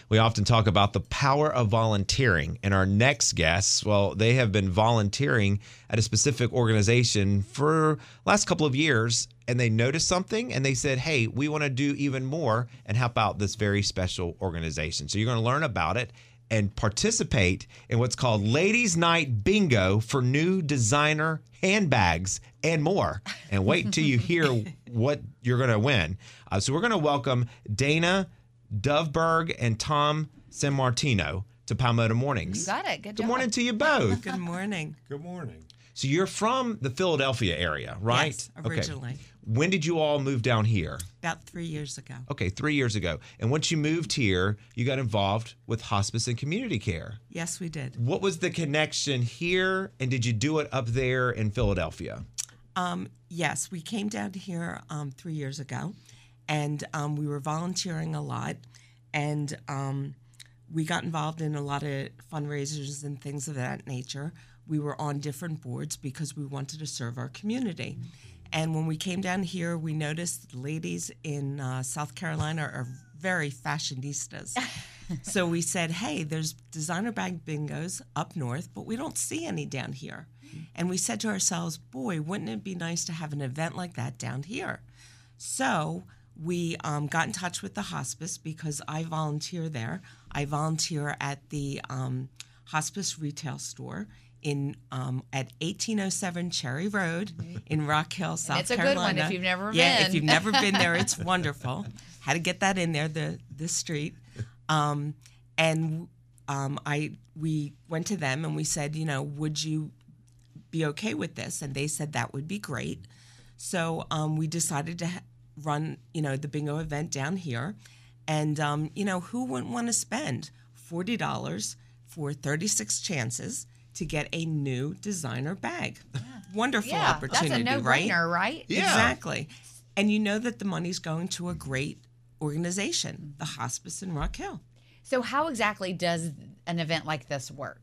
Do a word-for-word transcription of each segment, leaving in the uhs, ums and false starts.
We often talk about the power of volunteering. And our next guests, well, they have been volunteering at a specific organization for last couple of years, and they noticed something and they said, hey, we want to do even more and help out this very special organization. So you're going to learn about it and participate in what's called Ladies Night Bingo for new designer handbags and more. And wait until you hear what you're going to win. Uh, so we're going to welcome Dana Doveberg and Tom Sammartino to Palmetto Mornings. You got it. Good job. Good morning to you both. Good morning. Good morning. So you're from the Philadelphia area, right? Yes, originally. Okay. When did you all move down here? About three years ago. Okay, three years ago. And once you moved here, you got involved with hospice and community care. Yes, we did. What was the connection here, and did you do it up there in Philadelphia? Um, yes, we came down here um, three years ago, and um, we were volunteering a lot, and um, we got involved in a lot of fundraisers and things of that nature. We were on different boards because we wanted to serve our community. And when we came down here, we noticed the ladies in uh, South Carolina are very fashionistas. So we said, hey, there's designer bag bingos up north, but we don't see any down here. And we said to ourselves, boy, wouldn't it be nice to have an event like that down here? So we um, got in touch with the hospice because I volunteer there. I volunteer at the um, hospice retail store in um, at eighteen oh seven Cherry Road in Rock Hill, South it's a Carolina. good one if you've never yeah, been. if you've never been there, it's wonderful. Had to get that in there, the the street. Um, and um, I we went to them and we said, you know, would you be okay with this? And they said that would be great. So um, we decided to ha- run, you know, the bingo event down here. And, um, you know, who wouldn't want to spend forty dollars for thirty-six chances to get a new designer bag? Yeah. Wonderful yeah, opportunity, that's a right? no-brainer, right? Yeah. Exactly. And you know that the money's going to a great organization, the Hospice in Rock Hill. So how exactly does an event like this work?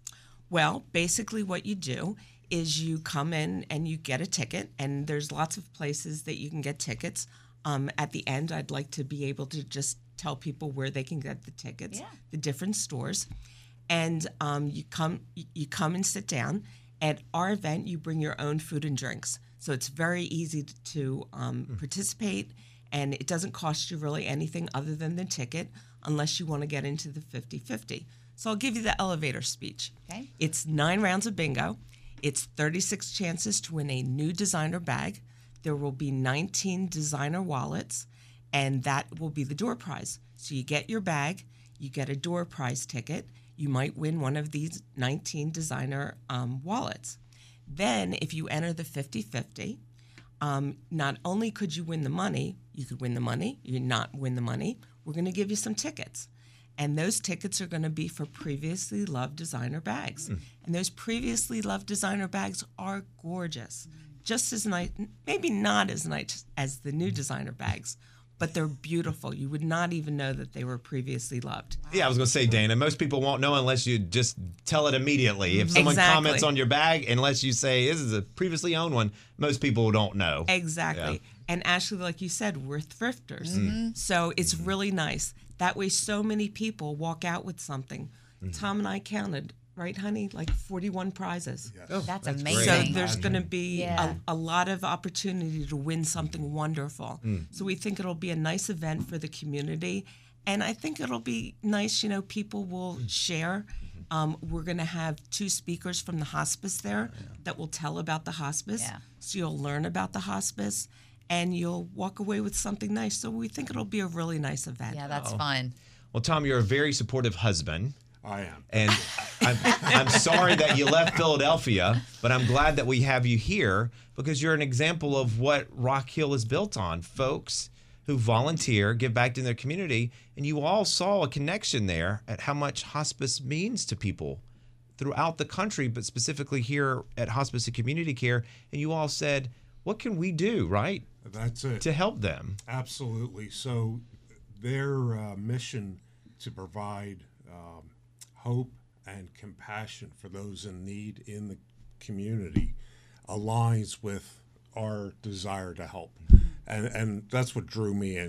Well, basically what you do is you come in and you get a ticket, and there's lots of places that you can get tickets. Um, at the end, I'd like to be able to just tell people where they can get the tickets, Yeah. the different stores. And um, you come you come and sit down. At our event, you bring your own food and drinks. So it's very easy to um, mm. participate, and it doesn't cost you really anything other than the ticket unless you want to get into the fifty-fifty. So I'll give you the elevator speech. Okay. It's nine rounds of bingo. It's thirty-six chances to win a new designer bag. There will be nineteen designer wallets, and that will be the door prize. So you get your bag, you get a door prize ticket. You might win one of these nineteen designer um, wallets. Then if you enter the fifty-fifty, um, not only could you win the money, you could win the money, you not win the money, we're going to give you some tickets. And those tickets are going to be for previously loved designer bags. Mm. And those previously loved designer bags are gorgeous. Just as nice, maybe not as nice as the new designer bags, but they're beautiful. You would not even know that they were previously loved. Yeah, I was going to say, Dana, most people won't know unless you just tell it immediately. If someone exactly. comments on your bag, unless you say, this is a previously owned one, most people don't know. Exactly. Yeah. And Ashley, like you said, we're thrifters. Mm-hmm. So it's really nice. That way so many people walk out with something. Mm-hmm. Tom and I counted, right, honey? Like forty-one prizes. Yes. Oh, That's, that's amazing. So great. there's going to be Yeah. a, a lot of opportunity to win something wonderful. Mm. So we think it'll be a nice event for the community. And I think it'll be nice, you know, people will share. Um, we're going to have two speakers from the hospice there yeah. that will tell about the hospice. Yeah. So you'll learn about the hospice and you'll walk away with something nice. So we think it'll be a really nice event. Yeah, that's Oh. fun. Well, Tom, you're a very supportive husband. I am. And I'm, I'm sorry that you left Philadelphia, but I'm glad that we have you here because you're an example of what Rock Hill is built on. Folks who volunteer, give back to their community, and you all saw a connection there at how much hospice means to people throughout the country, but specifically here at Hospice and Community Care. And you all said, what can we do, right? That's it. To help them. Absolutely. So their uh, mission to provide um, hope and compassion for those in need in the community aligns with our desire to help. And and that's what drew me in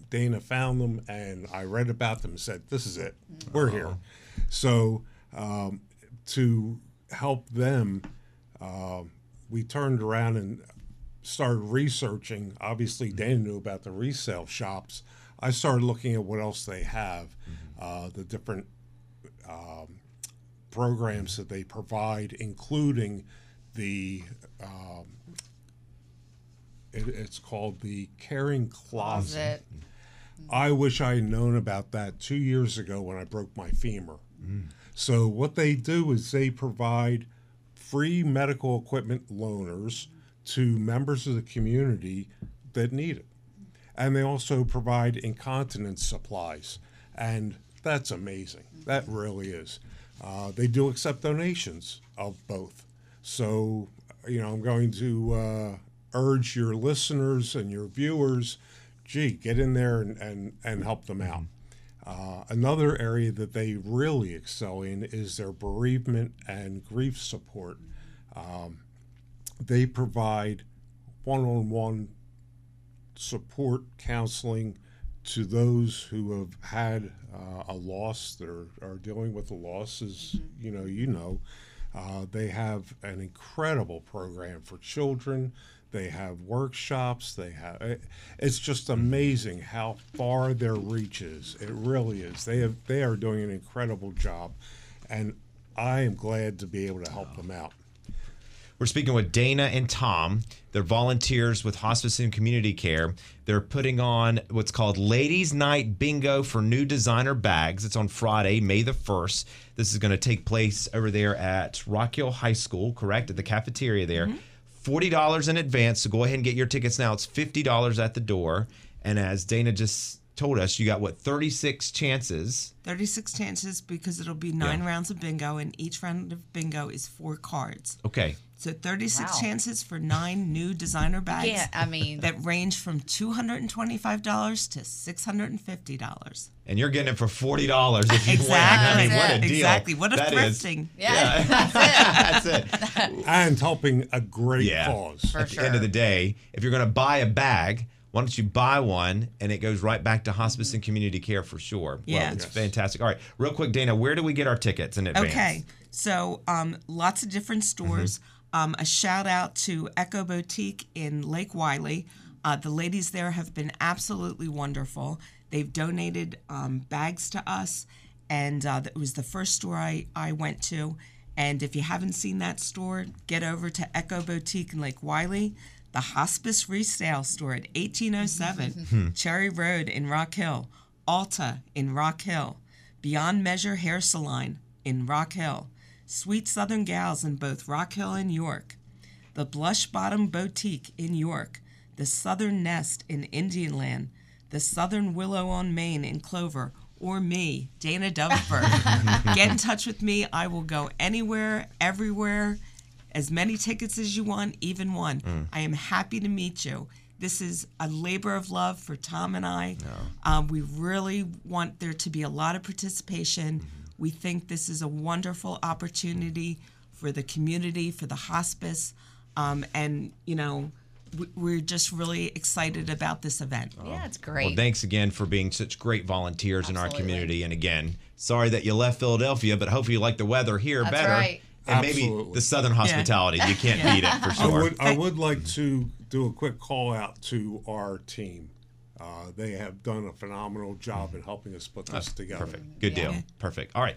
Dana found them, and I read about them and said, this is it. We're here. So um, to help them, uh, we turned around and started researching. Obviously, Dana knew about the resale shops. I started looking at what else they have, uh, the different um, programs that they provide, including the um, it, it's called the Caring Closet. Closet. I wish I had known about that two years ago when I broke my femur. Mm. So what they do is they provide free medical equipment loaners to members of the community that need it. And they also provide incontinence supplies. And that's amazing. That really is. Uh, they do accept donations of both. So, you know, I'm going to uh, urge your listeners and your viewers, gee, get in there and, and, and help them out. Uh, another area that they really excel in is their bereavement and grief support. Um, they provide one-on-one support counseling to those who have had uh, a loss, that are, are dealing with a loss, as you know, you know. Uh, they have an incredible program for children. They have workshops. They have. It's just amazing how far their reach is. It really is. They have. They are doing an incredible job, and I am glad to be able to help them out. We're speaking with Dana and Tom. They're volunteers with Hospice and Community Care. They're putting on what's called Ladies Night Bingo for new designer bags. It's on Friday, May the first. This is going to take place over there at Rock Hill High School, correct? At the cafeteria there. Mm-hmm. forty dollars in advance, so go ahead and get your tickets now. It's fifty dollars at the door. And as Dana just told us, you got, what, thirty-six chances? thirty-six chances, because it'll be nine Yeah. rounds of bingo, and each round of bingo is four cards. Okay. So thirty-six Wow. chances for nine new designer bags. Yeah, I mean, that range from two hundred twenty-five dollars to six hundred fifty dollars. And you're getting it for forty dollars if you Exactly. win. I mean, what a deal. Exactly. What a that is. thrifting. yeah, That's it. And helping a great Yeah. cause. For At sure. the end of the day, if you're going to buy a bag, why don't you buy one and it goes right back to hospice and community care for sure. Yeah. Well, it's Yes. fantastic. All right, real quick, Dana, where do we get our tickets in advance? Okay. So um, lots of different stores. Mm-hmm. Um, a shout out to Echo Boutique in Lake Wiley. Uh, the ladies there have been absolutely wonderful. They've donated um, bags to us, and uh, it was the first store I, I went to. And if you haven't seen that store, get over to Echo Boutique in Lake Wiley. The Hospice Resale Store at eighteen oh seven Cherry Road in Rock Hill. Alta in Rock Hill. Beyond Measure Hair Salon in Rock Hill. Sweet Southern Gals in both Rock Hill and York. The Blush Bottom Boutique in York. The Southern Nest in Indian Land. The Southern Willow on Main in Clover. Or me, Dana Doveberg. Get in touch with me. I will go anywhere, everywhere. As many tickets as you want, even one. Mm. I am happy to meet you. This is a labor of love for Tom and I. No. Um, we really want there to be a lot of participation. Mm-hmm. We think this is a wonderful opportunity for the community, for the hospice. Um, and, you know, we, we're just really excited about this event. Yeah, it's great. Well, thanks again for being such great volunteers Absolutely. in our community. And again, sorry that you left Philadelphia, but hopefully you like the weather here That's better. right. And Absolutely. maybe the Southern hospitality. You can't beat it for I sure. would, I would like to do a quick call out to our team. Uh, they have done a phenomenal job in helping us put this together. Perfect. Good Yeah. deal. Perfect. All right.